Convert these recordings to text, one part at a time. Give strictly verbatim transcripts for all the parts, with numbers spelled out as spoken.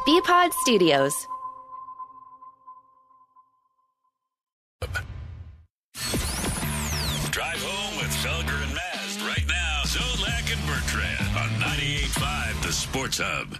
B-Pod Studios. Drive home with Felger and Mast right now. Zolak and Bertrand on ninety-eight point five The Sports Hub.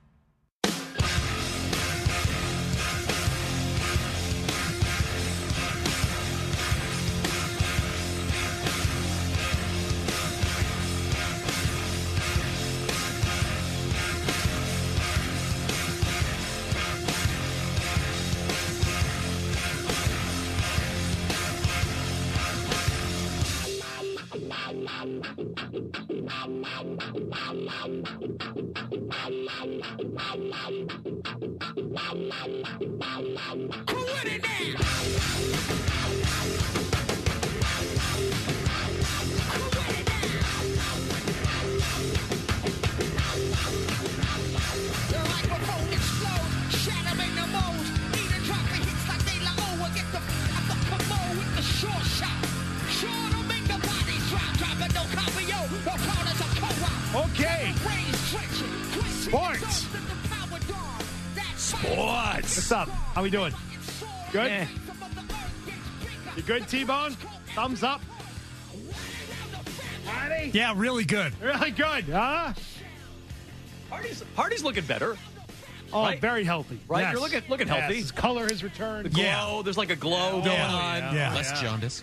Okay. Sports. Sports. What's up? How we doing? Good? Yeah. You good, T-Bone? Thumbs up? Hardy? Yeah, really good. Really good, huh? Hardy's, Hardy's looking better. Oh, right? very healthy. Right? Yes. You're looking looking healthy. Yes. His color has returned. The glow. Yeah. There's like a glow Yeah. going Yeah. on. Yeah. Yeah. Less Yeah. jaundice.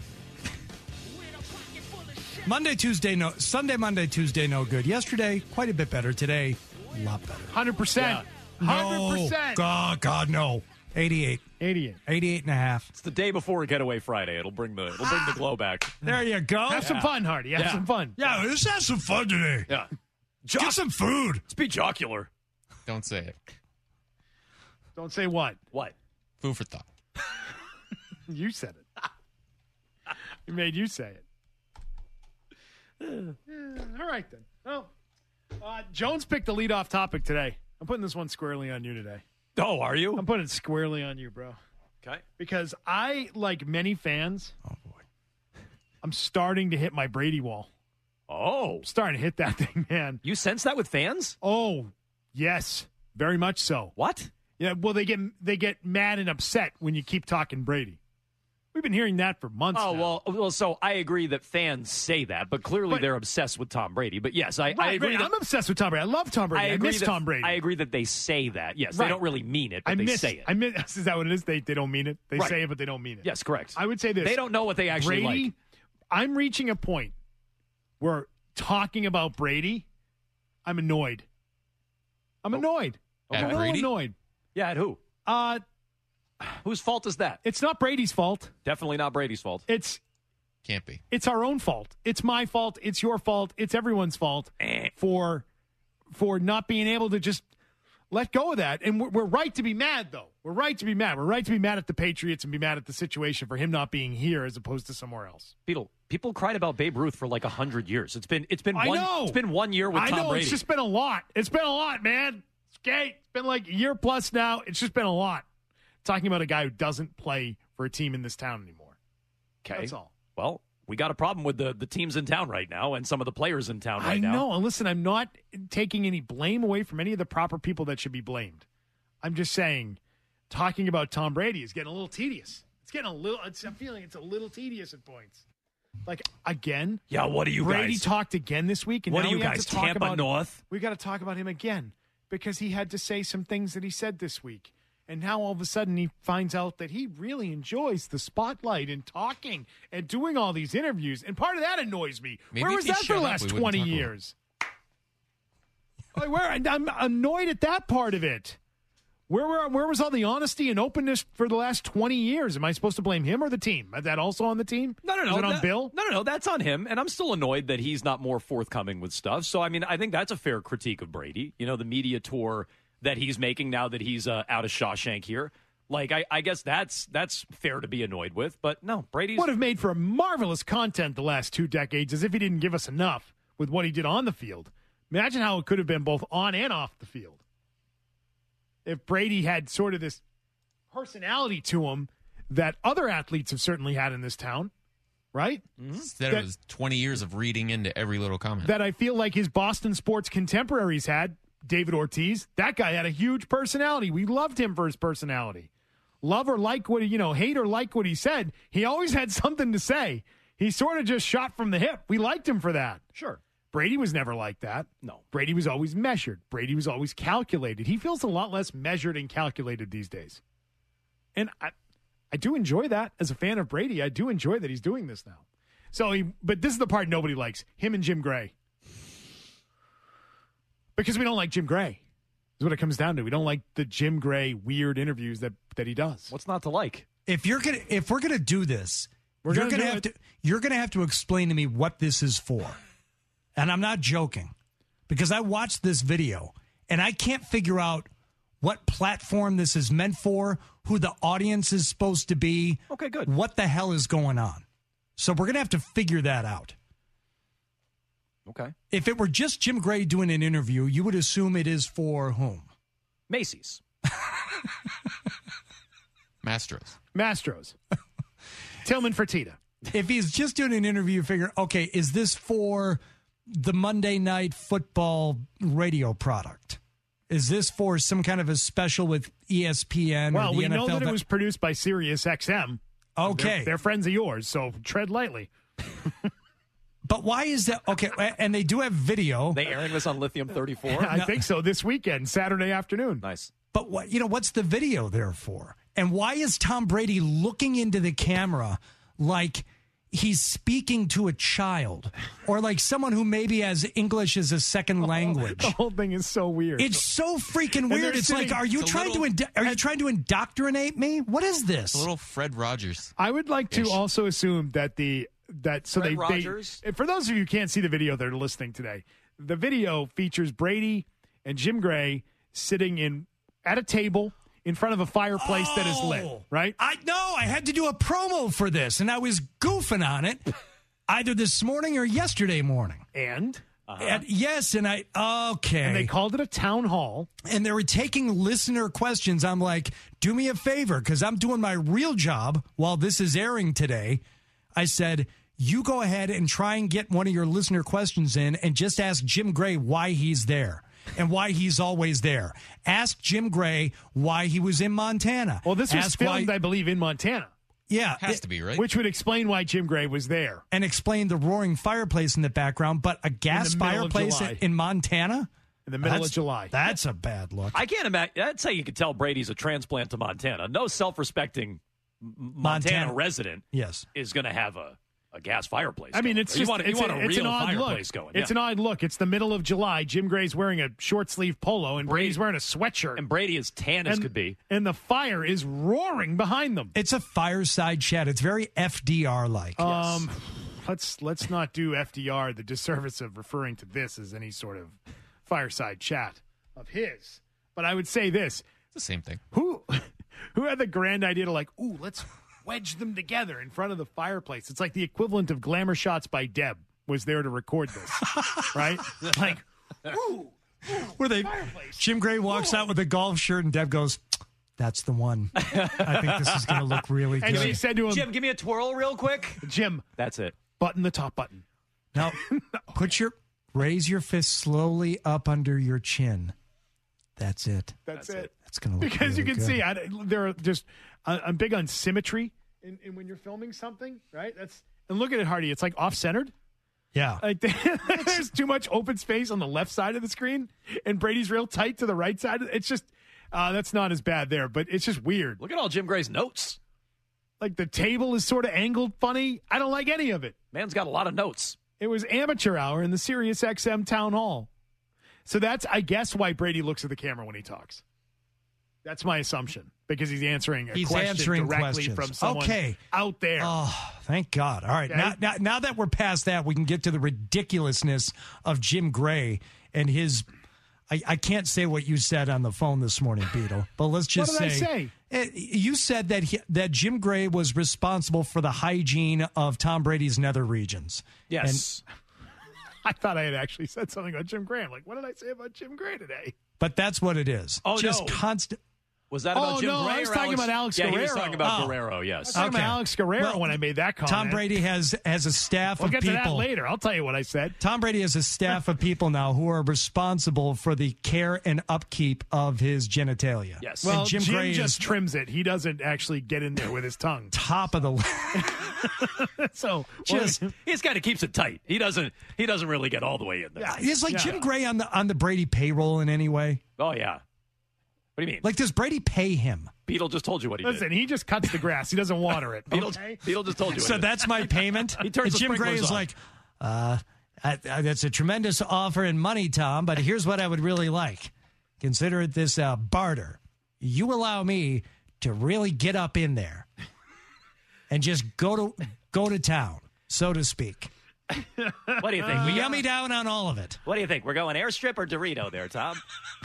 Monday, Tuesday, no. Sunday, Monday, Tuesday, no good. Yesterday, quite a bit better. Today, a lot better. one hundred percent. one hundred percent. No. God, God, no. eighty-eight. eighty-eight. eighty-eight and a half. It's the day before Getaway Friday. It'll bring the it'll bring the glow back. There you go. Have some fun, Hardy. Have Yeah. some fun. Yeah, let's have some fun today. Yeah. Get some food. Let's be jocular. Don't say it. Don't say what. What? Food for thought. You said it. We made you say it. Yeah, all right, then. Well, uh, Jones picked the leadoff topic today. I'm putting this one squarely on you today. Oh, are you? I'm putting it squarely on you, bro. Okay. Because I, like many fans, Oh, boy. I'm starting to hit my Brady wall. Oh. Starting to hit that thing, man. You sense that with fans? Oh, yes. Very much so. What? Yeah, well, they get they get mad and upset when you keep talking Brady. We've been hearing that for months Oh, now. well, well, so I agree that fans say that, but clearly But- they're obsessed with Tom Brady. But yes, I, Right, I agree right. that I'm obsessed with Tom Brady. I love Tom Brady. I, agree miss that, Tom Brady. I agree that they say that. Yes, Right. they don't really mean it, but I they miss, say it. I miss, is that what it is? They they don't mean it. They Right. say it, but they don't mean it. Yes, correct. I would say this. They don't know what they actually Brady, like. I'm reaching a point where talking about Brady, I'm annoyed. I'm annoyed. At I'm a little Brady? annoyed. Yeah, at who? Uh, Whose fault is that? it's not Brady's fault. Definitely not Brady's fault. It's Can't be. it's our own fault. It's my fault. It's your fault. It's everyone's fault Eh. for for not being able to just let go of that. And we're, we're right to be mad, though. We're right to be mad. We're right to be mad at the Patriots and be mad at the situation for him not being here as opposed to somewhere else. People, people cried about Babe Ruth for like a hundred years. It's been, it's been I one, know. it's been one year with I Tom know. Brady. It's just been a lot. It's been a lot, man. It's okay. It's been like a year plus now. It's just been a lot. Talking about a guy who doesn't play for a team in this town anymore. Okay. That's all. Well, we got a problem with the, the teams in town right now and some of the players in town right I now. know. And listen, I'm not taking any blame away from any of the proper people that should be blamed. I'm just saying, talking about Tom Brady is getting a little tedious. It's getting a little. It's, I'm feeling it's a little tedious at points. Like again. Yeah. What do you Brady guys? talked again this week, and What now are you we have guys, to talk Tampa about, North? We got to talk about him again because he had to say some things that he said this week. And now all of a sudden he finds out that he really enjoys the spotlight and talking and doing all these interviews. And part of that annoys me. Maybe Where if was he that for shut the up, last we wouldn't twenty talk about it. years? Like, where I'm annoyed at that part of it. Where were where was all the honesty and openness for the last twenty years? Am I supposed to blame him or the team? Is that also on the team? No, no, no. Is it on that- Bill? No, no, no. That's on him. And I'm still annoyed that he's not more forthcoming with stuff. So, I mean, I think that's a fair critique of Brady. You know, the media tour that he's making now that he's uh, out of Shawshank here. Like, I, I guess that's that's fair to be annoyed with. But no, Brady's. Would have made for marvelous content the last two decades as if he didn't give us enough with what he did on the field. Imagine how it could have been both on and off the field. If Brady had sort of this personality to him that other athletes have certainly had in this town, right? Instead That- of his twenty years of reading into every little comment. That I feel like his Boston sports contemporaries had David Ortiz. That guy had a huge personality. We loved him for his personality. Love or like what he, you know, hate or like what he said. He always had something to say. He sort of just shot from the hip. We liked him for that. Sure. Brady was never like that. No. Brady was always measured. Brady was always calculated. He feels a lot less measured and calculated these days. And I, I do enjoy that as a fan of Brady. I do enjoy that he's doing this now. So, he, but this is the part nobody likes. Him and Jim Gray. Because we don't like Jim Gray. Is what it comes down to. We don't like the Jim Gray weird interviews that, that he does. What's not to like? If you're gonna, if we're gonna do this, We're you're gonna gonna do have it. to, you're gonna have to explain to me what this is for. And I'm not joking, because I watched this video and I can't figure out what platform this is meant for, who the audience is supposed to be. Okay, good. What the hell is going on? So we're gonna have to figure that out. Okay. If it were just Jim Gray doing an interview, you would assume it is for whom? Macy's. Mastros. Mastros. Tillman Fertitta. If he's just doing an interview, you figure, okay, is this for the Monday Night Football radio product? Is this for some kind of a special with E S P N? Well, or the we N F L know that it was produced by Sirius X M. Okay. They're, they're friends of yours, so tread lightly. But why is that? Okay, and they do have video. They airing this on Lithium thirty-four? I think so. This weekend, Saturday afternoon. Nice. But what you know, what's the video there for? And why is Tom Brady looking into the camera like he's speaking to a child or like someone who maybe has English as a second language? The whole thing is so weird. It's so freaking they're weird. It's sitting- like, are you It's a trying little- to ind- are you trying to indoctrinate me? What is this? A little Fred Rogers. I would like to Ish. also assume that the that so Fred they, Rogers? they for those of you who can't see the video that are listening today, the video features Brady and Jim Gray sitting in at a table in front of a fireplace that is lit. Oh. Right? I know. I had to do a promo for this, and I was goofing on it either this morning or yesterday morning. And And yes, and I okay. and they called it a town hall. and they were taking listener questions. I'm like, do me a favor, because I'm doing my real job while this is airing today. I said, you go ahead and try and get one of your listener questions in and just ask Jim Gray why he's there and why he's always there. Ask Jim Gray why he was in Montana. Well, this was ask filmed, why, I believe, in Montana, yeah, Has it- to be, right? which would explain why Jim Gray was there. and explain the roaring fireplace in the background, but a gas In the middle of fireplace July. in Montana? In the middle That's- of July. That's a bad look. I can't imagine. That's how you could tell Brady's a transplant to Montana. No self-respecting M- Montana, Montana. resident Yes. is going to have a, a gas fireplace. I mean, going. it's you just want, a- it's, you want a, a, it's real an odd look. fireplace going. It's yeah. an odd look. It's the middle of July. Jim Gray's wearing a short sleeve polo, and Brady's wearing a sweatshirt. And Brady is tan as and, could be. and the fire is roaring behind them. It's a fireside chat. It's very F D R like. Um, let's let's not do F D R the disservice of referring to this as any sort of fireside chat of his. But I would say this: It's the same thing. who who had the grand idea to like, ooh, let's wedge them together in front of the fireplace? It's like the equivalent of Glamour Shots by Deb was there to record this, right? Like, ooh. Where they Fireplace. Jim Gray walks out with a golf shirt and Deb goes, "That's the one. I think this is going to look really And she good." said to him, Jim, give me a twirl real quick. Jim, That's it. button the top button. Now, put your raise your fist slowly up under your chin. That's it. That's, That's it. it. That's going to look Because you really can good. see, I, there are just I, I'm big on symmetry in, in when you're filming something, right? That's and look at it, Hardy. It's like off centered. Yeah. Like there's too much open space on the left side of the screen, and Brady's real tight to the right side. It's just uh, that's not as bad there, but it's just weird. Look at all Jim Gray's notes. Like the table is sort of angled funny. I don't like any of it. Man's got a lot of notes. It was amateur hour in the Sirius X M town hall. So that's, I guess, why Brady looks at the camera when he talks. That's my assumption, because he's answering a He's question answering directly questions. from someone Okay. out there. Oh, thank God. All right. Okay. Now, now, now that we're past that, we can get to the ridiculousness of Jim Gray and his. I, I can't say what you said on the phone this morning, Beetle, but let's just What did I say, say? Eh, you said that he, that Jim Gray was responsible for the hygiene of Tom Brady's nether regions. Yes. I thought I had actually said something about Jim Gray. I'm like, what did I say about Jim Gray today? But that's what it is. Oh, just no. constant. Was that about Oh, Jim no, Gray I was or talking Alex? about Alex yeah, he was Guerrero. talking about Oh. Guerrero, I was yes. talking Okay. about Alex Guerrero Well, when I made that comment. Tom Brady has has a staff We'll of get people. to that later. I'll tell you what I said. Tom Brady has a staff of people now who are responsible for the care and upkeep of his genitalia. Yes. Well, and Jim, Jim, Gray just is trims it. He doesn't actually get in there with his tongue. top of the list. So Just He just kind of keeps it tight. He doesn't. He doesn't really get all the way in there. Yeah. is like Yeah. Jim Gray on the on the Brady payroll in any way? Oh yeah. What do you mean? Like, does Brady pay him? Beetle just told you what he listen, did. he just cuts the grass. He doesn't water it. Beetle, Okay? Beetle just told you. What So he did. that's my payment. He turns and the Jim Gray sprinklers is on. like, uh, I, I, that's a tremendous offer in money, Tom. But here's what I would really like: consider it this uh, barter. You allow me to really get up in there and just go to go to town, so to speak. What do you think? We Yum got- me down on all of it. What do you think? We're going airstrip or Dorito there, Tom?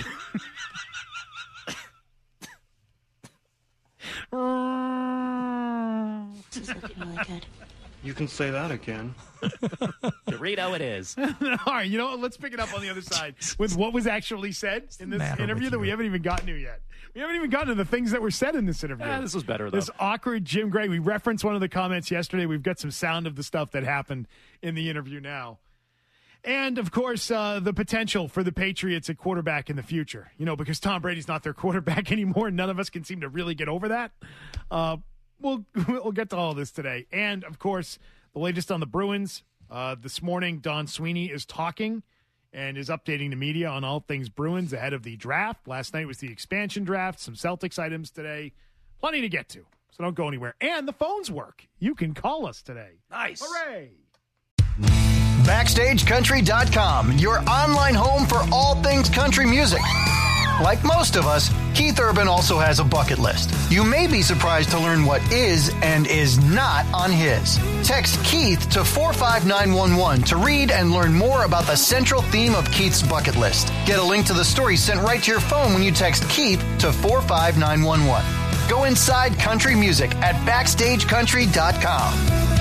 This is looking really good. You can say that again. Dorito it is. All right, you know what? Let's pick it up on the other side with what was actually said in this matter interview with that we you? haven't even gotten to yet. We haven't even gotten to the things that were said in this interview. Ah, this was better, though. This awkward Jim Gray. We referenced one of the comments yesterday. We've got some sound of the stuff that happened in the interview now. And, of course, uh, the potential for the Patriots at quarterback in the future. You know, because Tom Brady's not their quarterback anymore. None of us can seem to really get over that. Uh, we'll, we'll get to all this today. And, of course, the latest on the Bruins. Uh, this morning, Don Sweeney is talking and is updating the media on all things Bruins ahead of the draft. Last night was the expansion draft. Some Celtics items today. Plenty to get to. So don't go anywhere. And the phones work. You can call us today. Nice. Hooray. Backstage Country dot com, your online home for all things country music. Like most of us, Keith Urban also has a bucket list. You may be surprised to learn what is and is not on his. Text Keith to four five nine one one to read and learn more about the central theme of Keith's bucket list. Get a link to the story sent right to your phone when you text Keith to four five nine one one. Go inside country music at Backstage Country dot com.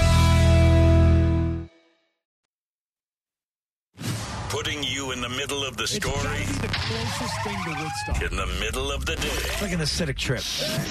Putting you in the middle of the It's story, gotta be the closest thing to Woodstock. in the middle of the day. Like an acidic trip.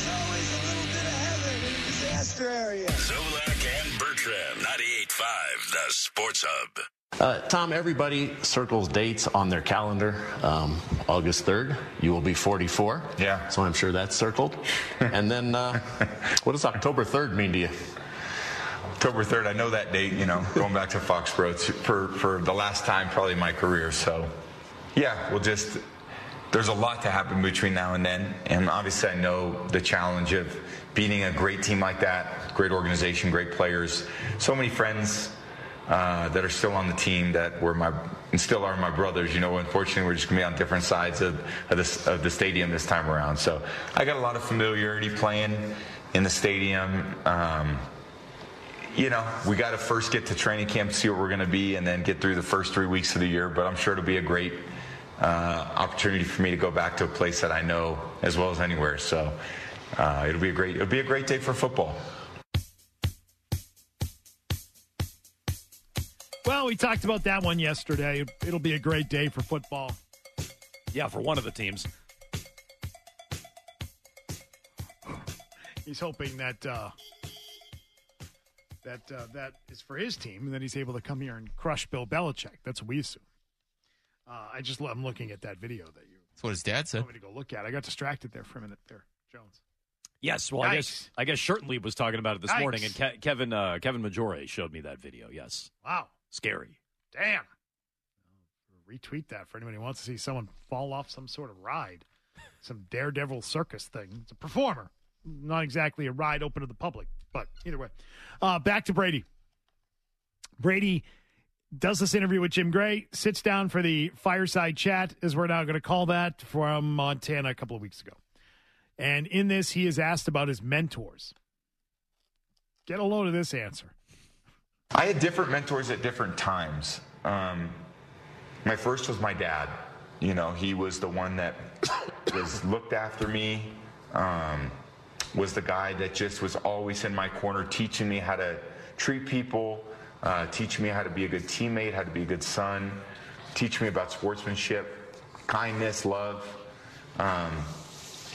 Zolak and Bertrand, ninety-eight point five, the Sports Hub. Uh, Tom, everybody circles dates on their calendar. Um, August third, you will be forty-four. Yeah. So I'm sure that's circled. And then, uh, what does October third mean to you? October third, I know that date, you know, going back to Foxborough to, for, for the last time probably in my career. So, yeah, we'll just, there's a lot to happen between now and then. And obviously I know the challenge of beating a great team like that, great organization, great players, so many friends uh, that are still on the team that were my, and still are my brothers. You know, unfortunately, we're just going to be on different sides of, of, this, of the stadium this time around. So I got a lot of familiarity playing in the stadium. Um, You know, we got to first get to training camp, see what we're going to be, and then get through the first three weeks of the year. But I'm sure it'll be a great uh, opportunity for me to go back to a place that I know as well as anywhere. So uh, it'll be a great, it'll be a great day for football. Well, we talked about that one yesterday. It'll be a great day for football. Yeah, for one of the teams. He's hoping that uh, that uh, that is for his team, and that he's able to come here and crush Bill Belichick. That's what we assume. Uh, I just I'm looking at that video that you That's what his dad said. told me to go look at. I got distracted there for a minute there, Jones. Yes, well, I Yikes. guess I guess Shirtley was talking about it this Yikes. morning, and Ke- Kevin uh, Kevin Majore showed me that video. Yes, Wow, scary. damn. Retweet that for anyone who wants to see someone fall off some sort of ride, some daredevil circus thing. It's a performer, not exactly a ride open to the public, but either way. Uh, back to Brady. Brady does this interview with Jim Gray, sits down for the fireside chat, as we're now going to call that, from Montana a couple of weeks ago. And in this, he is asked about his mentors. Get a load of this answer. I had different mentors at different times. Um, my first was my dad. You know, he was the one that was looked after me, um, was the guy that just was always in my corner, teaching me how to treat people, uh, teaching me how to be a good teammate, how to be a good son, teach me about sportsmanship, kindness, love. Um,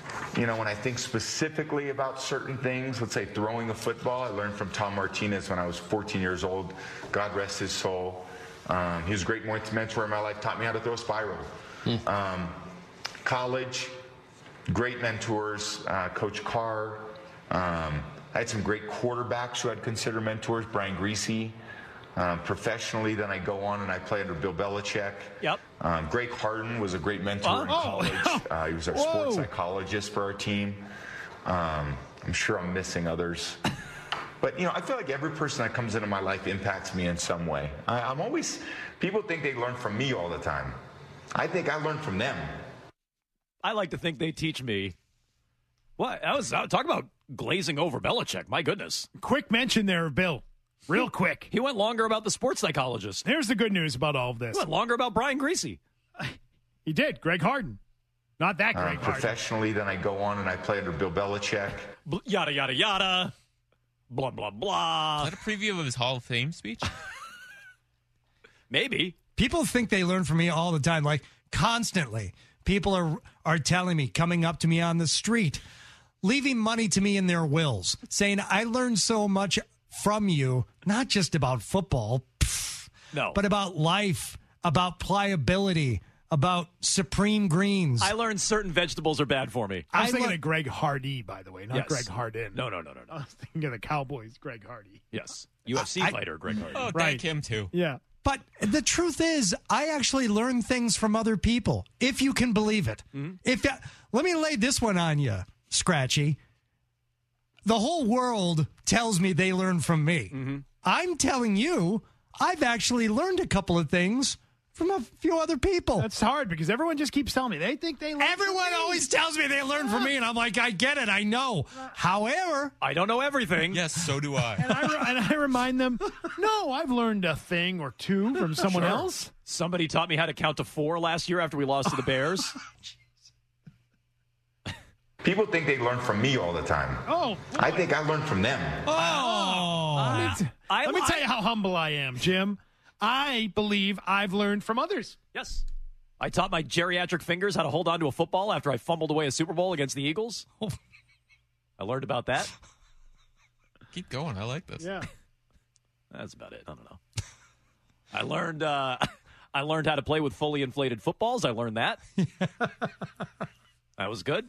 you know, when I think specifically about certain things, let's say throwing a football, I learned from Tom Martinez when I was fourteen years old. God rest his soul. Um, he was a great mentor in my life, taught me how to throw a spiral. Hmm. Um, college, great mentors, uh, Coach Carr. Um, I had some great quarterbacks who I'd consider mentors, Brian Griese. Um, professionally, then I go on and I play under Bill Belichick. Yep. Um, Greg Harden was a great mentor oh. in college. Uh, he was our Whoa. sports psychologist for our team. Um, I'm sure I'm missing others. But, you know, I feel like every person that comes into my life impacts me in some way. I, I'm always, people think they learn from me all the time. I think I learn from them. I like to think they teach me. What? I was talking about glazing over Belichick. My goodness. Quick mention there of Bill. Real quick. He went longer about the sports psychologist. Here's the good news about all of this. He went longer about Brian Griese. He did. Greg Harden. Not that Greg um, Harden. Professionally, then I go on and I play under Bill Belichick. Bl- yada, yada, yada. Blah, blah, blah. Is that a preview of his Hall of Fame speech? Maybe. People think they learn from me all the time, like constantly. People are are telling me, coming up to me on the street, leaving money to me in their wills, saying, I learned so much from you, not just about football, pff, no, but about life, about pliability, about supreme greens. I learned certain vegetables are bad for me. I was I thinking le- of Greg Hardy, by the way, not Yes. Greg Harden. No, no, no, no, I no. was thinking of the Cowboys, Greg Hardy. Yes. U F C I- fighter, Greg Hardy. Oh, Right. thank him, too. Yeah. But the truth is, I actually learn things from other people, if you can believe it. Mm-hmm. If uh, let me lay this one on you, Scratchy. The whole world tells me they learn from me. Mm-hmm. I'm telling you, I've actually learned a couple of things from a few other people. That's hard because everyone just keeps telling me they think they learn Everyone from me. always tells me they learn from me, and I'm like, I get it, I know. However, I don't know everything. Yes, so do I. And I, re- and I remind them, no, I've learned a thing or two from someone Sure. else. Somebody taught me how to count to four last year after we lost to the Bears. People think they learn from me all the time. Oh, I think I learn from them. oh, let me, t- I let me li- tell you how humble I am, Jim. I believe I've learned from others. Yes. I taught my geriatric fingers how to hold on to a football after I fumbled away a Super Bowl against the Eagles. I learned about that. Keep going. I like this. Yeah. That's about it. I don't know. I learned uh, I learned how to play with fully inflated footballs. I learned that. That was good.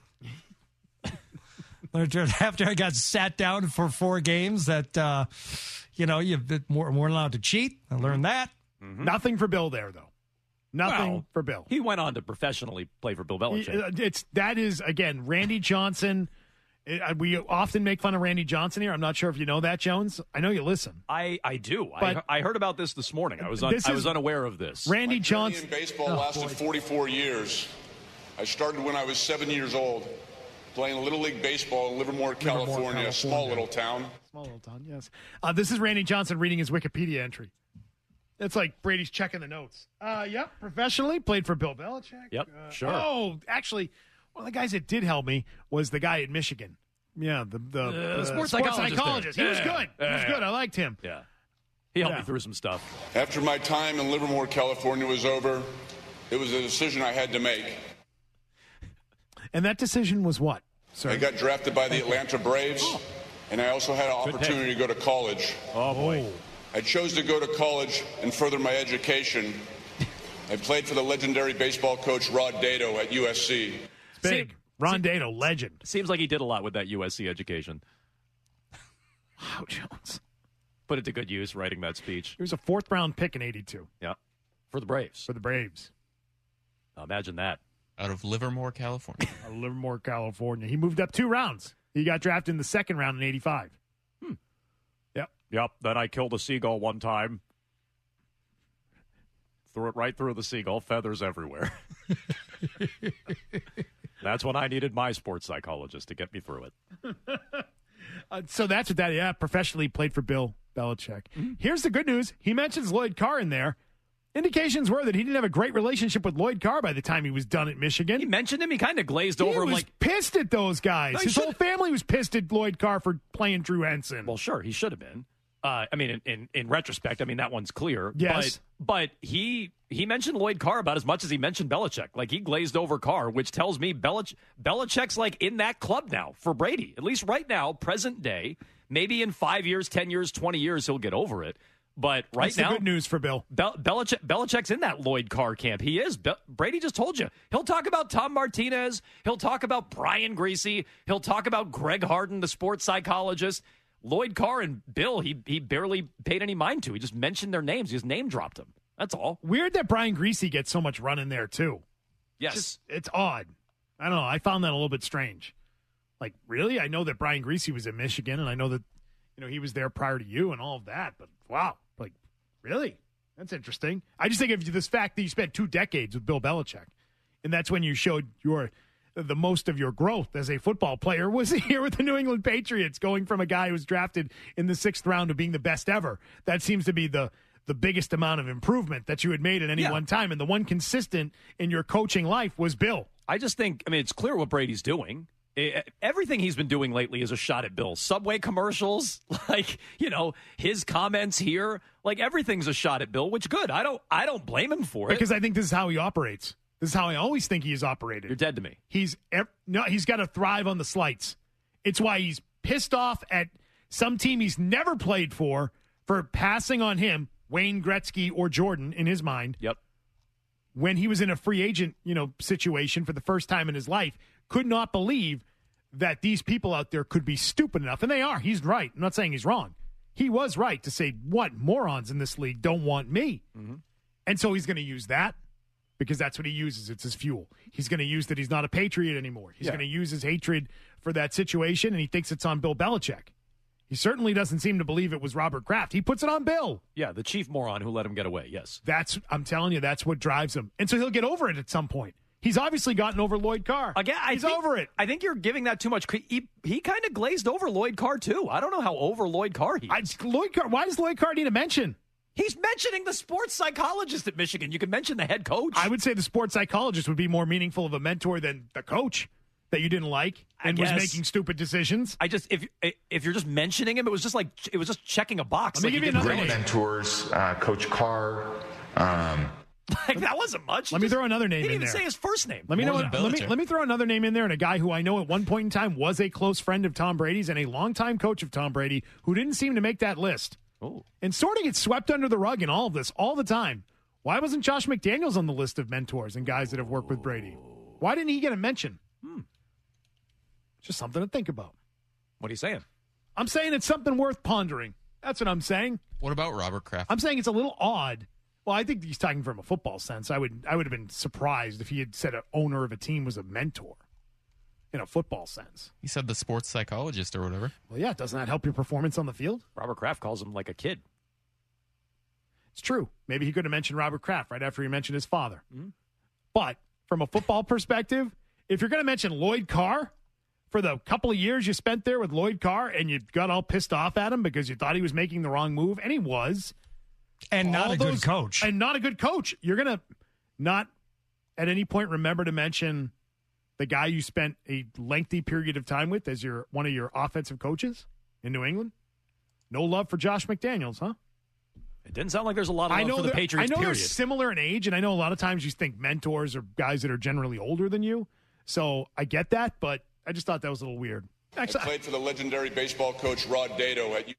after I got sat down for four games, that uh, you know you're more more allowed to cheat. I learned that. Mm-hmm. Nothing for Bill there, though. Nothing Well, for Bill. He went on to professionally play for Bill Belichick. It's that is again Randy Johnson. It, we often make fun of Randy Johnson here. I'm not sure if you know that, Jones. I know you listen. I, I do. But- I, I heard about this this morning. I was un, This I is- was unaware of this. Randy My journey Johnson. in baseball Oh, lasted boy. forty-four years. I started when I was seven years old, playing Little League Baseball in Livermore, California, a small California. little town. Small little town, yes. Uh, this is Randy Johnson reading his Wikipedia entry. It's like Brady's checking the notes. Uh, yep, professionally played for Bill Belichick. Yep, Uh, sure. Oh, actually, one of the guys that did help me was the guy at Michigan. Yeah, the the, Uh, the sports sports psychologist psychologist. there. He was Yeah, good. He was yeah. good. I liked him. Yeah. He helped Yeah. me through some stuff. After my time in Livermore, California was over, it was a decision I had to make. And that decision was what? Sir? I got drafted by the Atlanta Braves, and I also had an Good opportunity to go to college. Oh, boy. I chose to go to college and further my education. I played for the legendary baseball coach Rod Dato at U S C. Big. See- Ron Dato, legend. Seems like he did a lot with that U S C education. Wow, Jones. Put it to good use writing that speech. He was a fourth round pick in eighty-two Yeah. For the Braves. for the Braves. Now imagine that. Out of Livermore, California. Out of Livermore, California. He moved up two rounds. He got drafted in the second round in eighty-five. Hmm. Yep. Yep. Then I killed a seagull one time. Threw it right through the seagull. Feathers everywhere. That's when I needed my sports psychologist to get me through it. Uh, so that's what that, yeah, professionally played for Bill Belichick. Mm-hmm. Here's the good news. He mentions Lloyd Carr in there. Indications were that he didn't have a great relationship with Lloyd Carr by the time he was done at Michigan. He mentioned him. He kind of glazed He over him was like, pissed at those guys. No, he His should- whole family was pissed at Lloyd Carr for playing Drew Henson. well, sure, he should have been. Uh, I mean, in, in, in retrospect, I mean, that one's clear. Yes. But, but he he mentioned Lloyd Carr about as much as he mentioned Belichick. Like, he glazed over Carr, which tells me Belich- Belichick's, like, in that club now for Brady. At least right now, present day. Maybe in five years, ten years, twenty years, he'll get over it. But right That's now, the good news for Bill. Bel- Belichick, Belichick's in that Lloyd Carr camp. He is. Be- Brady just told you. He'll talk about Tom Martinez. He'll talk about Brian Griese. He'll talk about Greg Harden, the sports psychologist. Lloyd Carr and Bill, he he barely paid any mind to. He just mentioned their names. He just name dropped them. That's all. Weird that Brian Griese gets so much run in there, too. Yes. Just, it's odd. I don't know. I found that a little bit strange. Like, really? I know that Brian Griese was in Michigan, and I know that, you know, he was there prior to you and all of that, but wow. Like, really? That's interesting. I just think of this fact that you spent two decades with Bill Belichick, and that's when you showed your the most of your growth as a football player was here with the New England Patriots, going from a guy who was drafted in the sixth round to being the best ever. That seems to be the the biggest amount of improvement that you had made at any Yeah. one time, and the one consistent in your coaching life was Bill. I just think, I mean, it's clear what Brady's doing. Eh, Everything he's been doing lately is a shot at Bill. Subway commercials, like, you know, his comments here, like everything's a shot at Bill, which good. I don't I don't blame him for it. Because I think this is how he operates. This is how I always think he has operated. You're dead to me. He's ev- no, he's got to thrive on the slights. It's why he's pissed off at some team he's never played for for passing on him, Wayne Gretzky or Jordan in his mind. Yep. When he was in a free agent, you know, situation for the first time in his life, could not believe that these people out there could be stupid enough, and they are. He's right. I'm not saying he's wrong. He was right to say, what morons in this league don't want me? Mm-hmm. And so he's going to use that because that's what he uses. It's his fuel. He's going to use that he's not a Patriot anymore. He's Yeah. going to use his hatred for that situation, and he thinks it's on Bill Belichick. He certainly doesn't seem to believe it was Robert Kraft. He puts it on Bill. Yeah, the chief moron who let him get away, yes. That's, I'm telling you, that's what drives him. And so he'll get over it at some point. He's obviously gotten over Lloyd Carr. Again, I He's think, over it. I think you're giving that too much. cre- He, he kind of glazed over Lloyd Carr, too. I don't know how over Lloyd Carr he is. I, Lloyd Carr. Why does Lloyd Carr need a mention? He's mentioning the sports psychologist at Michigan. You can mention the head coach. I would say the sports psychologist would be more meaningful of a mentor than the coach that you didn't like and I was guess. making stupid decisions. I just if if you're just mentioning him, it was just like it was just checking a box. Let me like give he you didn't another know name. it. Mentors, uh, Coach Carr. Um, Like that wasn't much. He Let me just- throw another name He didn't in even there. say his first name. Let me know. More Let than me Belichick. let me throw another name in there, and a guy who I know at one point in time was a close friend of Tom Brady's and a longtime coach of Tom Brady, who didn't seem to make that list, Oh. and sort of gets swept under the rug in all of this all the time. Why wasn't Josh McDaniels on the list of mentors and guys that have worked with Brady? Why didn't he get a mention? Hmm. Just something to think about. What are you saying? I'm saying it's something worth pondering. That's what I'm saying. What about Robert Kraft? I'm saying it's a little odd. Well, I think he's talking from a football sense. I would I would have been surprised if he had said an owner of a team was a mentor in a football sense. He said the sports psychologist or whatever. Well, yeah, doesn't that help your performance on the field? Robert Kraft calls him like a kid. It's true. Maybe he could have mentioned Robert Kraft right after he mentioned his father. Mm-hmm. But from a football perspective, if you're going to mention Lloyd Carr for the couple of years you spent there with Lloyd Carr and you got all pissed off at him because you thought he was making the wrong move, and he was. And not all a those- good coach. And not a good coach. You're going to not at any point remember to mention the guy you spent a lengthy period of time with as your one of your offensive coaches in New England? No love for Josh McDaniels, huh? It didn't sound like there's a lot of I love know for the they're- Patriots. I know period. they're similar in age, and I know a lot of times you think mentors are guys that are generally older than you. So I get that, but I just thought that was a little weird. Actually, I played for the legendary baseball coach Rod Dato at U-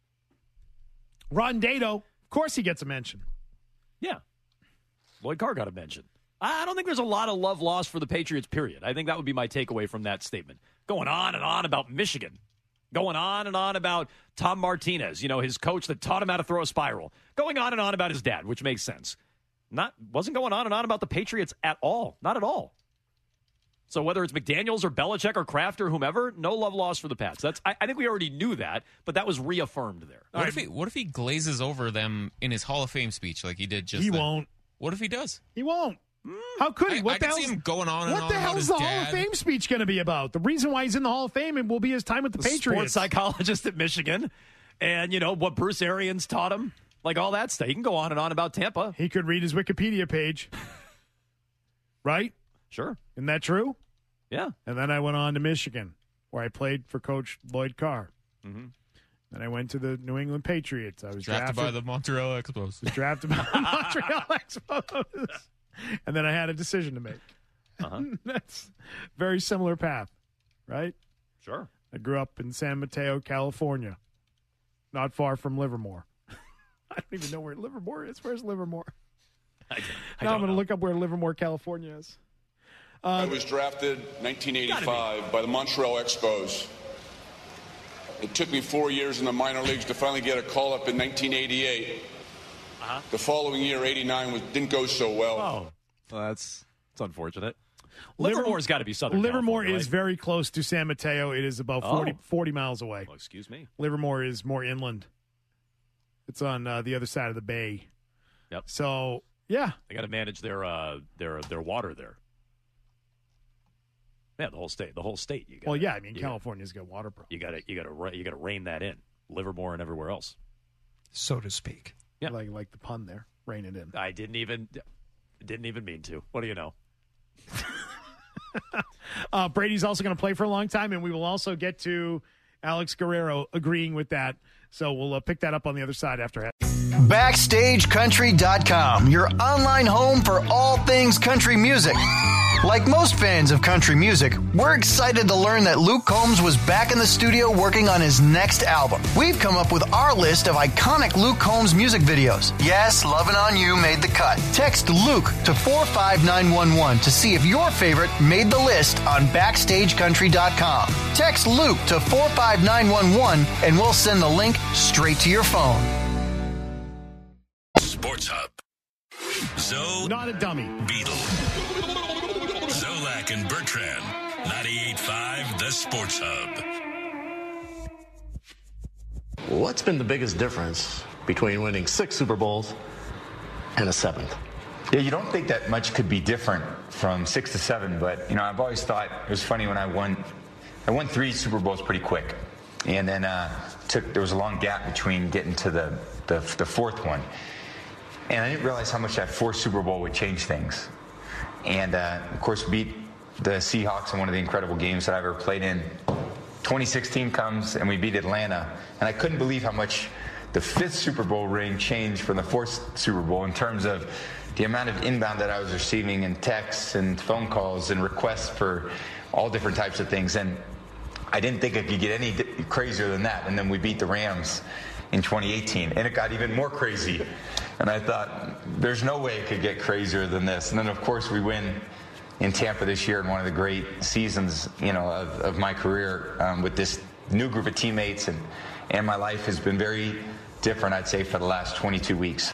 Ron Dato, of course he gets a mention. Yeah. Lloyd Carr got a mention. I don't think there's a lot of love lost for the Patriots, period. I think that would be my takeaway from that statement. Going on and on about Michigan. Going on and on about Tom Martinez, you know, his coach that taught him how to throw a spiral. Going on and on about his dad, which makes sense. Not wasn't going on and on about the Patriots at all. Not at all. So whether it's McDaniels or Belichick or Kraft or whomever, no love lost for the Pats. That's I, I think we already knew that, but that was reaffirmed there. What if he What if he glazes over them in his Hall of Fame speech like he did just? He then? won't. What if he does? He won't. How could he? I- What I the could see hell's- him going on and What on the about hell his is the Hall of dad. Fame speech going to be about? The reason why he's in the Hall of Fame will be his time with the, The Patriots. sports psychologist at Michigan, and you know what Bruce Arians taught him, like all that stuff. He can go on and on about Tampa. He could read his Wikipedia page, right? Sure. Isn't that true? Yeah. And then I went on to Michigan, where I played for Coach Lloyd Carr. Mm-hmm. Then I went to the New England Patriots. I was Drafted, drafted, by the Montreal Expos. was drafted by the Montreal Expos. And then I had a decision to make. Uh-huh. That's a very similar path, right? Sure. I grew up in San Mateo, California, not far from Livermore. I don't even know where Livermore is. Where's Livermore? I, I now I'm going to know. look up where Livermore, California is. I was drafted in nineteen eighty-five by the Montreal Expos. It took me four years in the minor leagues to finally get a call-up in nineteen eighty-eight. Uh-huh. The following year, eighty-nine, was, didn't go so well. Oh, well, that's that's unfortunate. Liver- Livermore's got to be Southern Livermore California, is right? very close to San Mateo. It is about forty, Oh. forty miles away. Well, excuse me. Livermore is more inland. It's on uh, the other side of the bay. Yep. So, yeah. They got to manage their uh, their their water there. Yeah, the whole state. The whole state. You got. Well, yeah, I mean, California's got water problems. You got to you got to you got to rein that in. Livermore and everywhere else, so to speak. Yeah, like like the pun there. Rein it in. I didn't even didn't even mean to. What do you know? uh, Brady's also going to play for a long time, and we will also get to Alex Guerrero agreeing with that. So we'll uh, pick that up on the other side after. Backstage Country dot com, your online home for all things country music. Like most fans of country music, we're excited to learn that Luke Combs was back in the studio working on his next album. We've come up with our list of iconic Luke Combs music videos. Yes, Lovin' On You made the cut. Text Luke to four five nine one one to see if your favorite made the list on Backstage Country dot com. Text Luke to four five nine one one and we'll send the link straight to your phone. Sports Hub. Zoe. Not a dummy. Beetle. Zolak and Bertrand. ninety-eight point five The Sports Hub. What's been the biggest difference between winning six Super Bowls and a seventh? Yeah, you don't think that much could be different from six to seven, but you know, I've always thought it was funny when I won. I won three Super Bowls pretty quick, and then uh, took there was a long gap between getting to the the, the fourth one, and I didn't realize how much that fourth Super Bowl would change things. And uh, of course, beat the Seahawks in one of the incredible games that I've ever played in. twenty sixteen comes and we beat Atlanta, and I couldn't believe how much the fifth Super Bowl ring changed from the fourth Super Bowl in terms of the amount of inbound that I was receiving and texts and phone calls and requests for all different types of things. And I didn't think it could get any crazier than that. And then we beat the Rams in twenty eighteen, and it got even more crazy. And I thought, there's no way it could get crazier than this. And then, of course, we win in Tampa this year in one of the great seasons, you know, of, of my career um, with this new group of teammates. And, and my life has been very different, I'd say, for the last twenty-two weeks.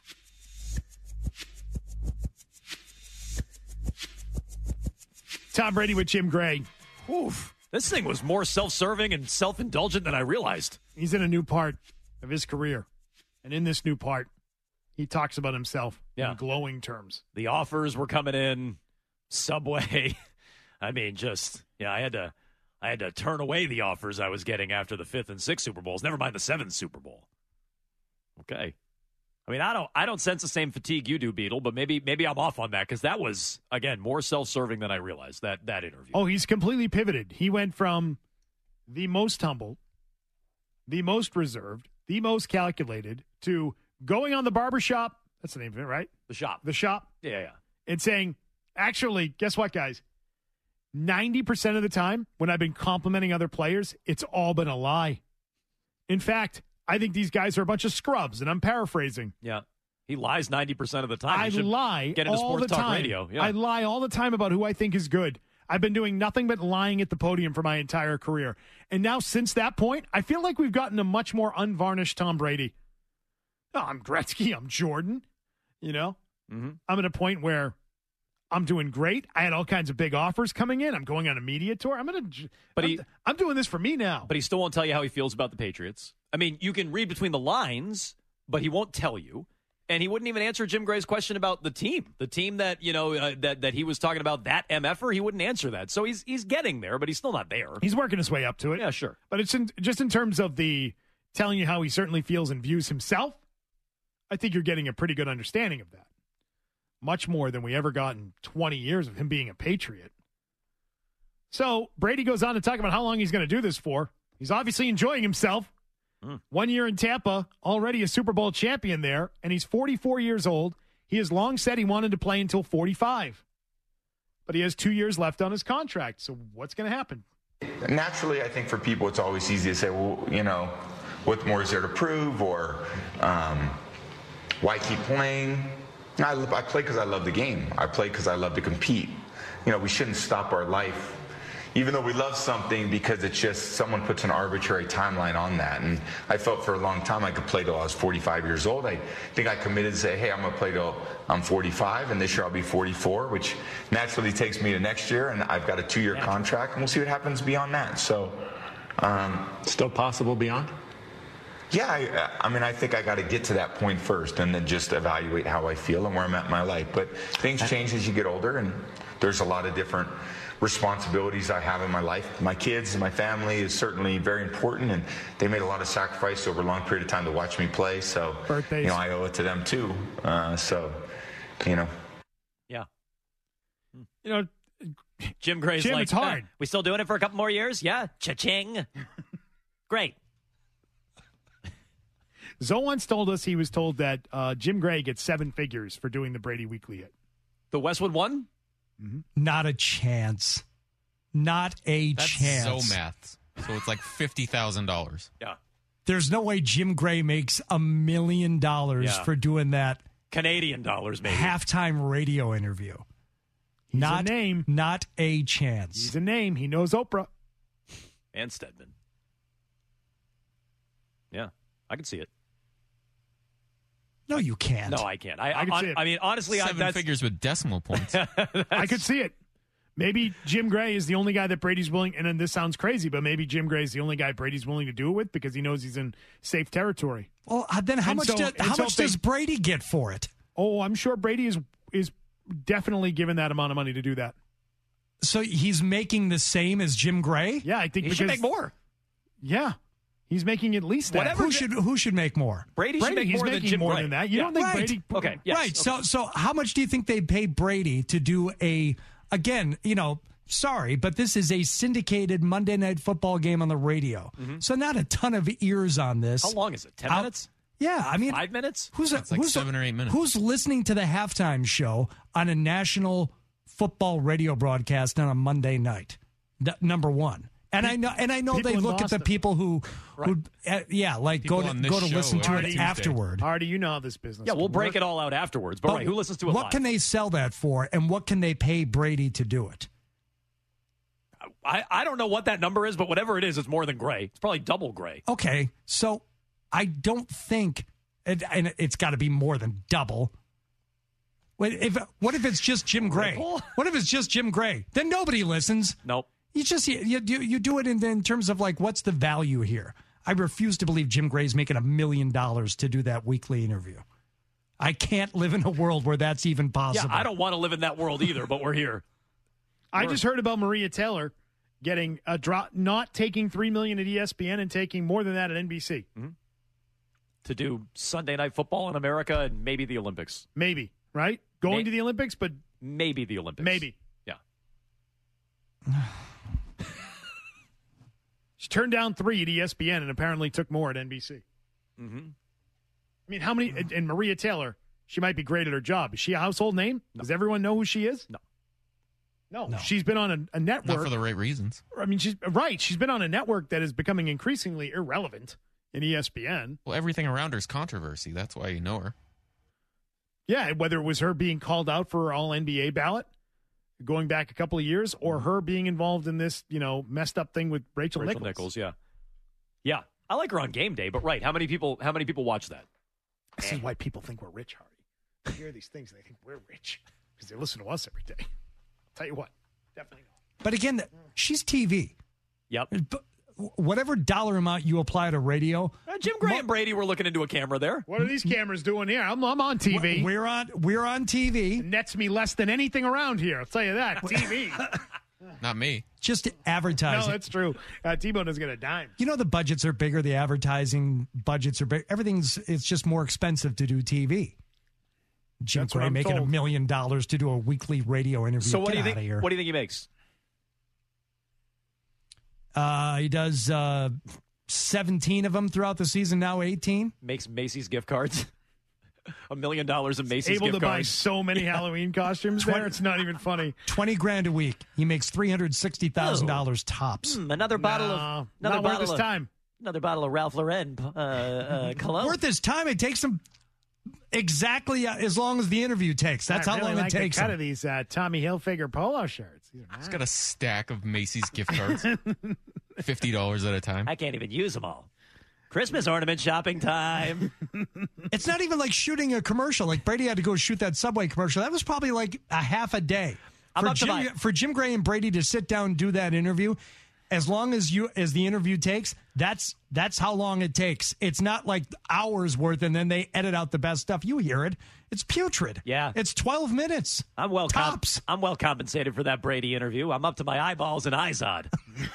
Tom Brady with Jim Gray. Oof. This thing was more self-serving and self-indulgent than I realized. He's in a new part of his career. And in this new part, he talks about himself Yeah. in glowing terms. The offers were coming in, Subway. I mean, just yeah, I had to, I had to turn away the offers I was getting after the fifth and sixth Super Bowls. Never mind the seventh Super Bowl. Okay, I mean, I don't, I don't sense the same fatigue you do, Beetle, but maybe, maybe I'm off on that because that was again more self-serving than I realized. That that interview. Oh, he's completely pivoted. He went from the most humble, the most reserved, the most calculated to going on the barbershop, that's the name of it, right? The shop. The shop. Yeah, yeah. And saying, actually, guess what, guys? ninety percent of the time when I've been complimenting other players, it's all been a lie. In fact, I think these guys are a bunch of scrubs, and I'm paraphrasing. Yeah. He lies ninety percent of the time. I He should lie Get into all sports the talk time. radio. Yeah. I lie all the time about who I think is good. I've been doing nothing but lying at the podium for my entire career. And now, since that point, I feel like we've gotten a much more unvarnished Tom Brady. No, I'm Gretzky. I'm Jordan. You know, mm-hmm. I'm at a point where I'm doing great. I had all kinds of big offers coming in. I'm going on a media tour. I'm gonna, but I'm, he, I'm doing this for me now. But he still won't tell you how he feels about the Patriots. I mean, you can read between the lines, but he won't tell you. And he wouldn't even answer Jim Gray's question about the team, the team that you know uh, that that he was talking about. That M F-er, he wouldn't answer that. So he's he's getting there, but he's still not there. He's working his way up to it. Yeah, sure. But it's in, just in terms of the telling you how he certainly feels and views himself. I think you're getting a pretty good understanding of that. Much more than we ever got in twenty years of him being a Patriot. So Brady goes on to talk about how long he's going to do this for. He's obviously enjoying himself. Mm. One year in Tampa, already a Super Bowl champion there, and he's forty-four years old. He has long said he wanted to play until forty-five. But he has two years left on his contract. So what's going to happen? Naturally, I think for people, it's always easy to say, well, you know, what more is there to prove? Or um, why keep playing? I, I play because I love the game. I play because I love to compete. You know, we shouldn't stop our life, even though we love something, because it's just someone puts an arbitrary timeline on that. And I felt for a long time I could play till I was forty-five years old. I think I committed to say, hey, I'm going to play till I'm forty-five, and this year I'll be forty-four, which naturally takes me to next year, and I've got a two-year contract, and we'll see what happens beyond that. So, um, still possible beyond? Yeah, I, I mean, I think I got to get to that point first, and then just evaluate how I feel and where I'm at in my life. But things change as you get older, and there's a lot of different responsibilities I have in my life. My kids and my family is certainly very important, and they made a lot of sacrifice over a long period of time to watch me play. So, Birthdays. you know, I owe it to them too. Uh, so, you know. Yeah. You know, Jim Gray's Jim, like, it's hard. "Uh, we still doing it for a couple more years? Yeah. Cha-ching. Great. Zoe once told us he was told that uh, Jim Gray gets seven figures for doing the Brady Weekly hit. The Westwood one? Mm-hmm. Not a chance. Not a That's chance. so math. So it's like fifty thousand dollars. Yeah. There's no way Jim Gray makes a million dollars Yeah. for doing that Canadian dollars, maybe. halftime radio interview. He's not a name. Not a chance. He's a name. He knows Oprah. And Stedman. Yeah. I can see it. No, you can't. No, I can't. I, I can I, see it. I mean, honestly, I, Seven that's, figures with decimal points. I could see it. Maybe Jim Gray is the only guy that Brady's willing, and then this sounds crazy, but maybe Jim Gray is the only guy Brady's willing to do it with because he knows he's in safe territory. Well, uh, then how And much, so- do, and how so much if they- does Brady get for it? Oh, I'm sure Brady is is definitely given that amount of money to do that. So he's making the same as Jim Gray? Yeah, I think he because should make more. Yeah, he's making at least that. Whatever Who should who should make more? Brady, Brady, should make he's more than making Jim more Gray. than that. You Yeah. don't think Right. Brady? Okay. Yes. Right. Okay. So so how much do you think they pay Brady to do a again, you know, sorry, but this is a syndicated Monday Night Football game on the radio. Mm-hmm. So not a ton of ears on this. How long is it? Ten Out- minutes? Yeah, I mean, Five minutes? who's a, It's like who's seven a, or eight minutes. Who's listening to the halftime show on a national football radio broadcast on a Monday night? Th- number one. And I know, and I know People they in look at Boston. the people who, who uh, yeah, like People go on to this go to show listen to every it Tuesday. afterward. Artie, you know how this business. Yeah, we'll can break work. it all out afterwards. But, right, who listens to it What live? can they sell that for, and what can they pay Brady to do it? I, I don't know what that number is, but whatever it is, it's more than Gray. It's probably double Gray. Okay, so I don't think, it, and it's got to be more than double. What if, what if it's just Jim Gray? Triple? What if it's just Jim Gray? Then nobody listens. Nope. You just you you, you do it in, in terms of like what's the value here? I refuse to believe Jim Gray's making a million dollars to do that weekly interview. I can't live in a world where that's even possible. Yeah, I don't want to live in that world either, but we're here. I just heard about Maria Taylor getting a drop, not taking three million at E S P N and taking more than that at N B C. Mm-hmm. To do Sunday Night Football in America and maybe the Olympics. Maybe, right? Going May- to the Olympics, but Maybe the Olympics. maybe. Yeah. She turned down three at E S P N and apparently took more at N B C. Mm-hmm. I mean, how many? And, and Maria Taylor, she might be great at her job. Is she a household name? No. Does everyone know who she is? No. No, No. she's been on a, a network. Not for the right reasons. I mean, she's right. She's been on a network that is becoming increasingly irrelevant in E S P N. Well, everything around her is controversy. That's why you know her. Yeah, whether it was her being called out for her all N B A ballot going back a couple of years or her being involved in this, you know, messed up thing with Rachel, Rachel Nichols. Nichols, yeah. Yeah. I like her on game day, but right. How many people how many people watch that? This is why people think we're rich, Hardy. They hear these things and they think we're rich because they listen to us every day. I'll tell you what, definitely not. But again, she's T V. Yep. But whatever dollar amount you apply to radio, Uh, Jim Gray and Brady were looking into a camera there. What are these cameras doing here? I'm, I'm on T V. we're on we're on T V. It nets me less than anything around here. I'll tell you that. T V. Not me. Just No, advertising. that's true. Uh, T-Bone doesn't get a dime. You know the budgets are bigger. The advertising budgets are big. Everything's it's just more expensive to do T V. Jim That's what Gray I'm making a told. million dollars to do a weekly radio interview. So what Get do you outta think here. what do you think he makes? Uh, he does uh, seventeen of them throughout the season, now eighteen. Makes Macy's gift cards. A million dollars in Macy's Able gift to buy cards. so many Halloween costumes there, it's not even funny. twenty grand a week. He makes three hundred sixty thousand dollars tops. Mm, another bottle No, of another not bottle worth his of, time. Another bottle of Ralph Lauren uh, uh, cologne. Worth his time. It takes him exactly as long as the interview takes. That's I how really long like it takes the cut him. of these uh, Tommy Hilfiger polo shirts. These are He's nice. got a stack of Macy's gift cards. fifty dollars at a time. I can't even use them all. Christmas ornament shopping time. It's not even like shooting a commercial. Like Brady had to go shoot that Subway commercial. That was probably like a half a day. I'm For up to Jim, my- for Jim Gray and Brady to sit down and do that interview, as long as you as the interview takes, that's that's how long it takes. It's not like hours worth, and then they edit out the best stuff. You hear it. It's putrid. Yeah. It's twelve minutes. I'm well com- Tops. I'm well compensated for that Brady interview. I'm up to my eyeballs in Izod.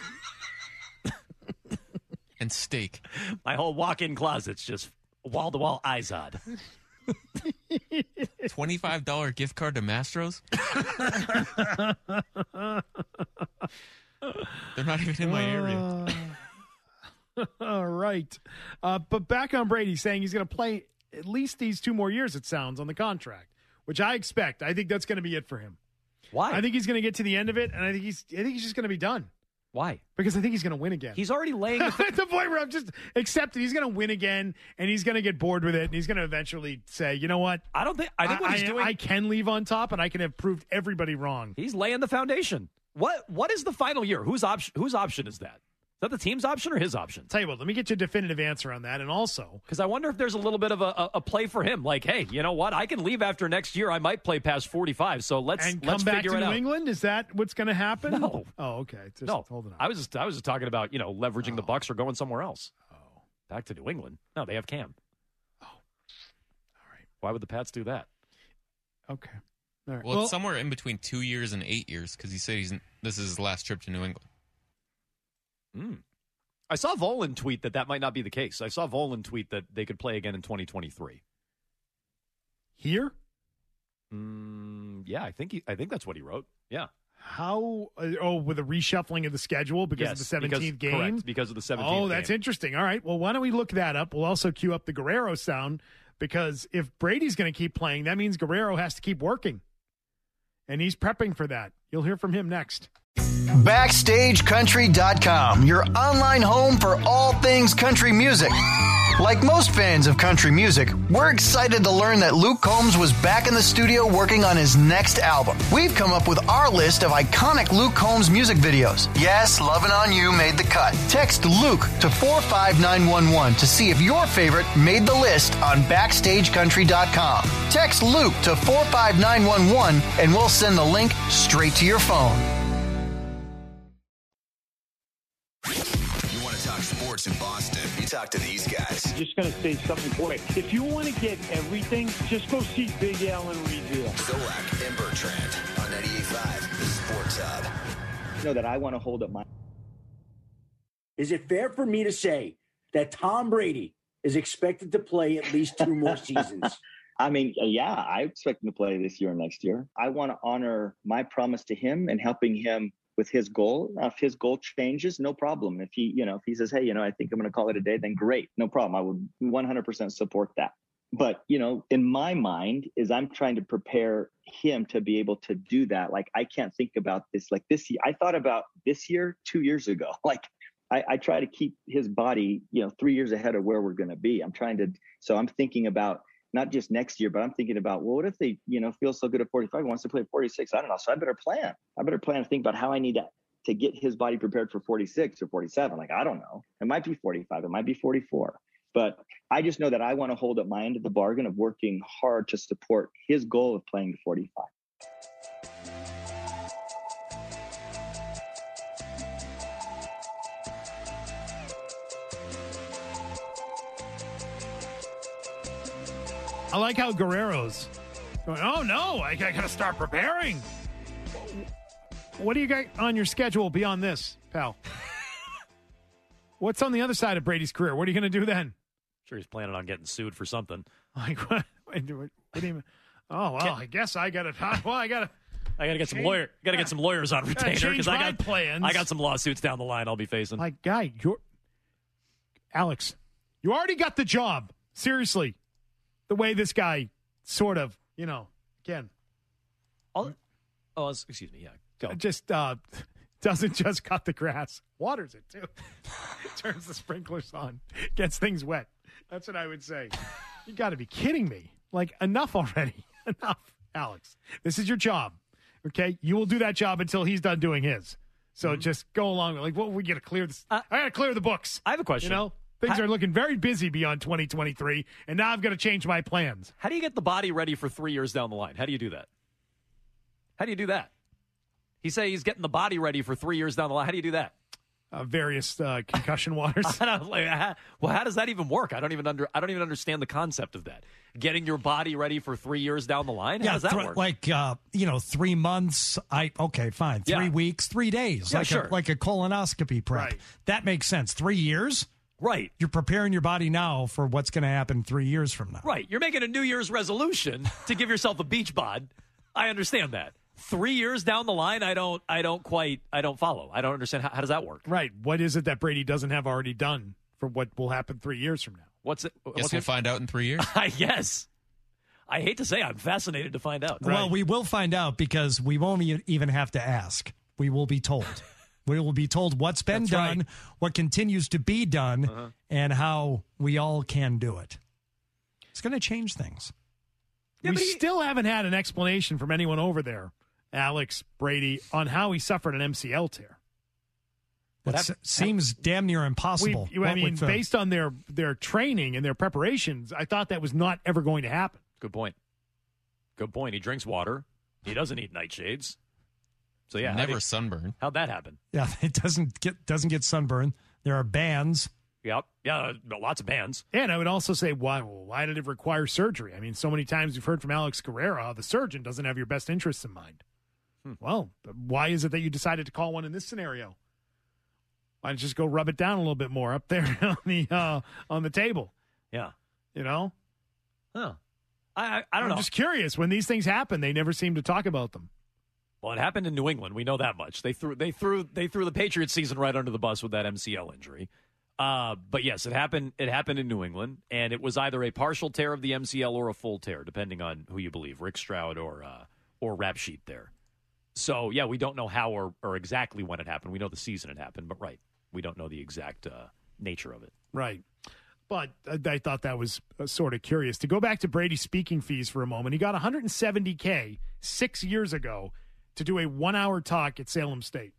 And steak. My whole walk-in closet's just wall-to-wall Izod. twenty-five dollars gift card to Mastro's? They're not even in my area. All right. Uh, but back on Brady saying he's going to play at least these two more years, it sounds, on the contract, which I expect. I think that's going to be it for him. Why? I think he's going to get to the end of it, and I think he's I think he's just going to be done. Why? Because I think he's going to win again. He's already laying the At the point where I'm just accepted. He's going to win again, and he's going to get bored with it, and he's going to eventually say, you know what? I don't think. I think what he's I, doing. I can leave on top, and I can have proved everybody wrong. He's laying the foundation. What? What is the final year? Whose option? Whose option is that? Is that the team's option or his option? Tell you what, let me get you a definitive answer on that, and also because I wonder if there's a little bit of a, a, a play for him. Like, hey, you know what? I can leave after next year. I might play past forty-five. So let's and let's come back figure to it New out. England. Is that what's going to happen? No. Oh, okay. Just no, hold it on. I was just I was just talking about you know leveraging Oh. the Bucks or going somewhere else. Oh, back to New England. No, they have Cam. Oh, all right. Why would the Pats do that? Okay. All right. Well, it's somewhere in between two years and eight years because he said he's this is his last trip to New England. Hmm. I saw Volan tweet that that might not be the case. I saw Volan tweet that they could play again in twenty twenty-three. Here? Mm, yeah, I think he, I think that's what he wrote. Yeah. How? Uh, oh, with a reshuffling of the schedule because Yes, of the seventeenth because- game? correct, because of the seventeenth Oh, that's game. interesting. All right. Well, why don't we look that up? We'll also cue up the Guerrero sound because if Brady's going to keep playing, that means Guerrero has to keep working. And he's prepping for that. You'll hear from him next. Backstage Country dot com, your online home for all things country music. Like most fans of country music, we're excited to learn that Luke Combs was back in the studio working on his next album. We've come up with our list of iconic Luke Combs music videos. Yes, Lovin' On You made the cut. Text Luke to four five nine one one to see if your favorite made the list on Backstage Country dot com. Text Luke to four five nine one one and we'll send the link straight to your phone. You want to talk sports in Boston? You talk to these guys. Just going to say something quick. If you want to get everything, just go see Big Al and Reveal. Zolak and Bertrand on ninety-eight point five, the Sports Hub. You know that I want to hold up my. Is it fair for me to say that Tom Brady is expected to play at least two more seasons? I mean, yeah, I expect him to play this year and next year. I want to honor my promise to him and helping him with his goal. Now, if his goal changes, no problem. If he, you know, if he says, hey, you know, I think I'm going to call it a day, then great. No problem. I would one hundred percent support that. But, you know, in my mind is I'm trying to prepare him to be able to do that. Like, I can't think about this like this year. I thought about this year two years ago. Like, I, I try to keep his body, you know, three years ahead of where we're going to be. I'm trying to. So I'm thinking about not just next year, but I'm thinking about, well, what if they, you know, feel so good at forty-five, wants to play at forty-six? I don't know. So I better plan. I better plan to think about how I need to, to get his body prepared for forty-six or forty-seven. Like, I don't know. It might be forty-five. It might be forty-four. But I just know that I want to hold up my end of the bargain of working hard to support his goal of playing to forty-five. I like how Guerrero's going, oh, no, I, I got to start preparing. What do you got on your schedule beyond this, pal? What's on the other side of Brady's career? What are you going to do then? Sure, he's planning on getting sued for something. Like, what? What do you mean? Oh, well, I guess I got to, well, I got to. I got to get some lawyer. Got to get some lawyers on retainer change because I my got plans. I got some lawsuits down the line I'll be facing. Like, guy, you're Alex, you already got the job. Seriously, the way this guy sort of, you know, again. I'll, oh, excuse me. Yeah, go. Just uh, doesn't just cut the grass. Waters it, too. Turns the sprinklers on. Gets things wet. That's what I would say. You got to be kidding me. Like, enough already. Enough, Alex. This is your job, okay? You will do that job until he's done doing his. So mm-hmm. just go along. Like, well, we got to clear this. Uh, I got to clear the books. I have a question. You know, things How, are looking very busy beyond twenty twenty-three, and now I've got to change my plans. How do you get the body ready for three years down the line? How do you do that? How do you do that? He say he's getting the body ready for three years down the line. How do you do that? Uh, various uh, concussion waters. I don't, like, how, well, how does that even work? I don't even under. I don't even understand the concept of that. Getting your body ready for three years down the line. How yeah, does that th- work? Like uh, you know, three months. I okay, fine. Three Yeah. weeks, three days. Yeah, like sure. a, like a colonoscopy prep. Right. That makes sense. Three years. Right. You're preparing your body now for what's going to happen three years from now. Right. You're making a New Year's resolution to give yourself a beach bod. I understand that. Three years down the line, I don't. I don't quite. I don't follow. I don't understand how, how does that work. Right. What is it that Brady doesn't have already done for what will happen three years from now? What's it? Guess what's we'll it? find out in three years. I guess. I hate to say, I'm fascinated to find out. Well, we will find out because we won't e- even have to ask. We will be told. We will be told what's been That's done, right. what continues to be done, Uh-huh. and how we all can do it. It's going to change things. we still haven't had an explanation from anyone over there, Alex, Brady, on how he suffered an M C L tear. It s- seems damn near impossible. We, I What mean, with the- based on their, their training and their preparations, I thought that was not ever going to happen. Good point. Good point. He drinks water. He doesn't eat nightshades. So yeah, Never how did- sunburn. How'd that happen? Yeah, it doesn't get doesn't get sunburned. There are bans. Yep. Yeah, lots of bands. And I would also say, why well, why did it require surgery? I mean, so many times we've heard from Alex Guerrero how the surgeon doesn't have your best interests in mind. Hmm. Well, why is it that you decided to call one in this scenario? Why don't you just go rub it down a little bit more up there on the uh, on the table? Yeah. You know? Huh. I I, I don't I'm know. just curious. When these things happen, they never seem to talk about them. Well, it happened in New England. We know that much. They threw they threw they threw the Patriots season right under the bus with that M C L injury. Uh, but yes, it happened. It happened in New England, and it was either a partial tear of the M C L or a full tear, depending on who you believe, Rick Stroud or uh, or Rap Sheet there. So yeah, we don't know how or, or exactly when it happened. We know the season it happened, but right, we don't know the exact uh, nature of it. Right. But I, I thought that was uh, sort of curious. To go back to Brady's speaking fees for a moment, he got one hundred seventy thousand dollars six years ago to do a one-hour talk at Salem State.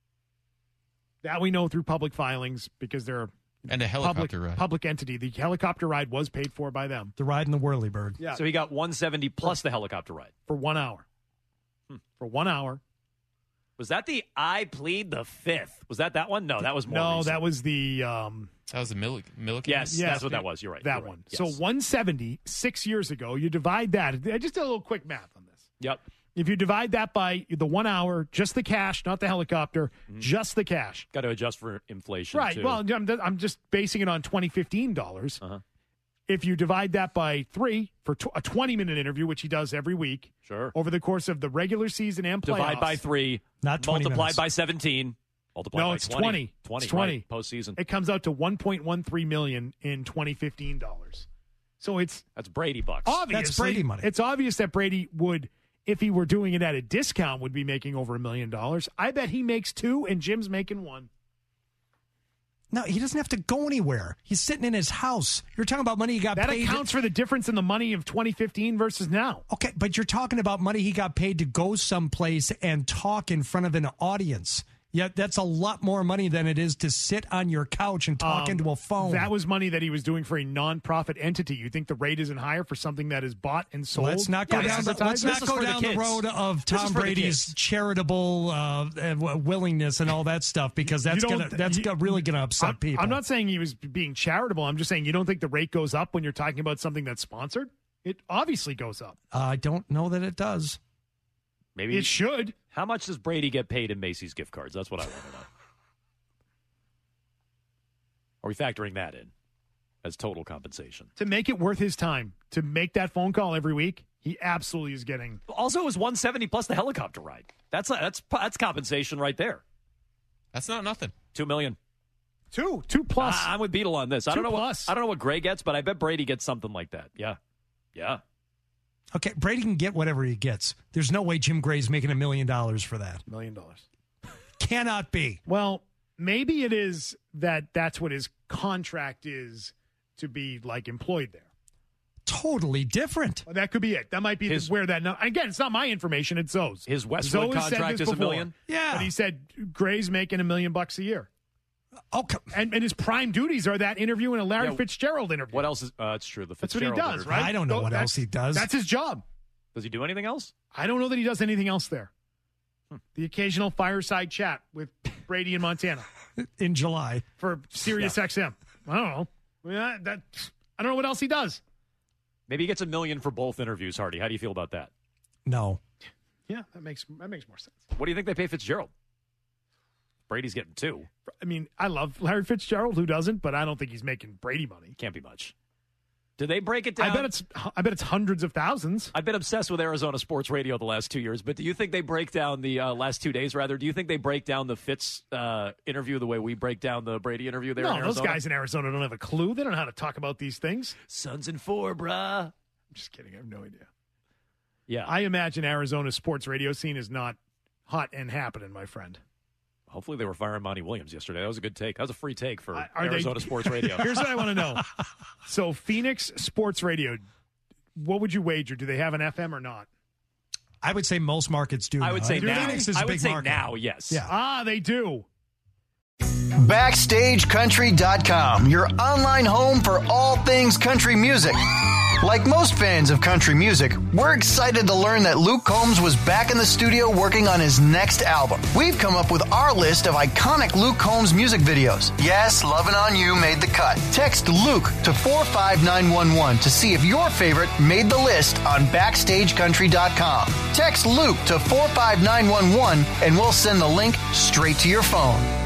That we know through public filings because they're And a helicopter public, ride. public entity. The helicopter ride was paid for by them. The ride in the Whirlybird. Yeah. So he got one hundred seventy plus the helicopter ride for one hour. Hmm. For one hour. Was that the I plead the fifth? Was that that one? No, that was more. No, recent. that was the. Um, That was the Mil- Milliken? Yes, that's what that was. You're right. That You're one. right. So Yes. one seventy six years ago. You divide that. I just did a little quick math on this. Yep. If you divide that by the one hour, just the cash, not the helicopter, Mm-hmm. just the cash. Got to adjust for inflation. Right. Too. Well, I'm, I'm just basing it on twenty fifteen dollars. Uh-huh. If you divide that by three for tw- a twenty minute interview, which he does every week, sure, over the course of the regular season and playoffs, divide by three, not twenty multiplied minutes. by seventeen. Multiplied no, by it's twenty. twenty. twenty. It's twenty. Right, postseason. It comes out to one point one three million in twenty fifteen dollars. So it's That's Brady bucks. obviously That's Brady money. It's obvious that Brady would, if he were doing it at a discount, would be making over a million dollars. I bet he makes two, and Jim's making one. No, he doesn't have to go anywhere. He's sitting in his house. You're talking about money he got That paid. accounts for the difference in the money of twenty fifteen versus now. Okay, but you're talking about money he got paid to go someplace and talk in front of an audience. Yeah, that's a lot more money than it is to sit on your couch and talk Um, into a phone. That was money that he was doing for a nonprofit entity. You think the rate isn't higher for something that is bought and sold? Let's not go Yeah, down. The, advertised? let's This not is go for the down the, kids. road of This is Tom for the Brady's kids. charitable uh, uh, willingness and all that stuff because that's You don't- gonna that's you- gonna, really going to upset I'm, people. I'm not saying he was being charitable. I'm just saying you don't think the rate goes up when you're talking about something that's sponsored? It obviously goes up. Uh, I don't know that it does. Maybe It should. How much does Brady get paid in Macy's gift cards? That's what I want to know. Are we factoring that in as total compensation? To make it worth his time, to make that phone call every week, he absolutely is getting. Also, it was one hundred seventy plus the helicopter ride. That's that's that's compensation right there. That's not nothing. Two million. Two, two plus. Uh, I'm with Beetle on this. I Two don't know plus. what I don't know what Gray gets, but I bet Brady gets something like that. Yeah, yeah. Okay, Brady can get whatever he gets. There's no way Jim Gray's making a million dollars for that. Million dollars. Cannot be. Well, maybe it is that that's what his contract is to be like employed there. Totally different. Well, that could be it. That might be His- where that. No, again, it's not my information. It's Zoe's. His Westwood Zoe has said contract this is a before. million? Yeah. But he said Gray's making a million bucks a year. Oh, come. And, and his prime duties are that interview and a Larry Yeah, Fitzgerald interview. What else is? Uh, it's true. The That's what he Fitzgerald does, interview. right? I don't know Tho- what that's- else he does. That's his job. Does he do anything else? I don't know that he does anything else there. The occasional fireside chat with Brady in Montana in July for Sirius X M. I don't know. Yeah, that I don't know what else he does. Maybe he gets a million for both interviews. Hardy, how do you feel about that? No. Yeah, that makes that makes more sense. What do you think they pay Fitzgerald? Brady's getting two. I mean, I love Larry Fitzgerald. Who doesn't? But I don't think he's making Brady money. Can't be much. Do they break it down? I bet it's I bet it's hundreds of thousands. I've been obsessed with Arizona sports radio the last two years, but do you think they break down the uh, last two days? Rather, do you think they break down the Fitz uh, interview the way we break down the Brady interview there? No, in those Arizona? guys in Arizona don't have a clue. They don't know how to talk about these things. Suns and four, bruh. I'm just kidding. I have no idea. Yeah, I imagine Arizona's sports radio scene is not hot and happening, my friend. hopefully they were firing Monty Williams yesterday. That was a good take. That was a free take for Are Arizona they, Sports Radio. Here's what I want to know. So Phoenix Sports Radio, what would you wager? Do they have an F M or not? I would say most markets do. I would now. say now. Phoenix is a I would big say market. now, yes. Yeah. Ah, they do. Backstage Country dot com, your online home for all things country music. Like most fans of country music, we're excited to learn that Luke Combs was back in the studio working on his next album. We've come up with our list of iconic Luke Combs music videos. Yes, Lovin' On You made the cut. Text Luke to four five nine one one to see if your favorite made the list on Backstage Country dot com. Text Luke to four five nine one one and we'll send the link straight to your phone.